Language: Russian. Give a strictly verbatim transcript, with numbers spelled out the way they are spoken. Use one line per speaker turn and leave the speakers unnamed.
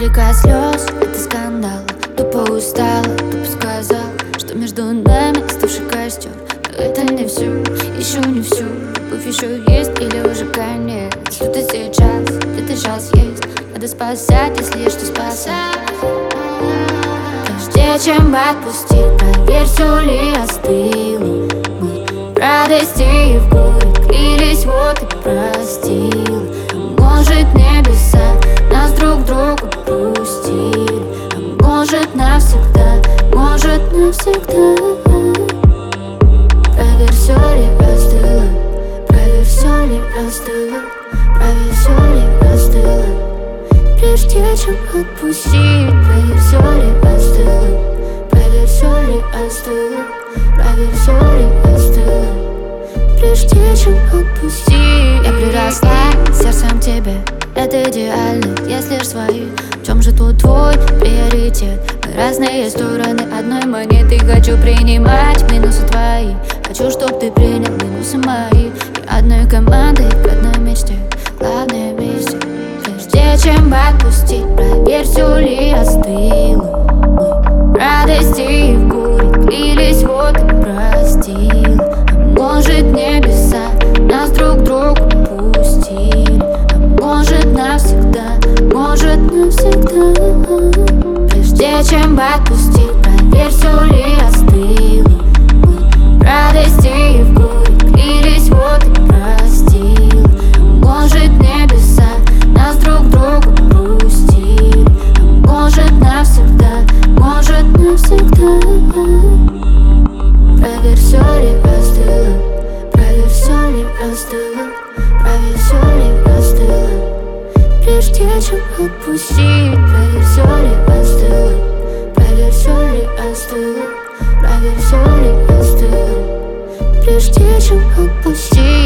река слез, это скандал. Тупо устала, тупо сказал, что между нами оставший костер. Но это не все, еще не все. Любовь еще есть или уже конец? Что-то сейчас, где-то сейчас есть. Надо спасать, если есть что спасать. Прежде чем отпустить, проверь, все ли остыло. Мы в радости и в горе клялись, вот и простил. А может, небеса нас друг другу пустили, а может, навсегда, может, навсегда. Проверь, все ли остыло, проверь, все ли остыло, проверь, все ли остыло. Прежде чем отпустить, проверь, все ли остыло, проверь, все ли остыло, проверь, все ли остыло. Прежде чем отпустить. Я приросла сердцем к тебе, это идеально, если лишь свои. В чем же тут твой приоритет? Мы разные стороны одной монеты. Хочу принимать минусы твои, хочу, чтоб ты принял минусы мои. И одной командой к одной мечте, главное вместе. Прежде чем отпустить, проверь, все ли остыло. Мы в радости и в горе клялись, вот и простил. А может, небеса нас друг другу пустили, а может, навсегда, может, навсегда. Прежде чем отпустить, проверь, все ли остыло. Мы в радости и в горе клялись, вот и простил. А может, небеса нас друг другу пустили, а может, навсегда, может, навсегда. Проверь, все ли остыло, проверь, все ли остыло, проверь, все ли остыло. Прежде чем отпустить, проверь, все ли остыло, проверь, все ли остыло, проверь, все ли остыло. Прежде чем отпустить.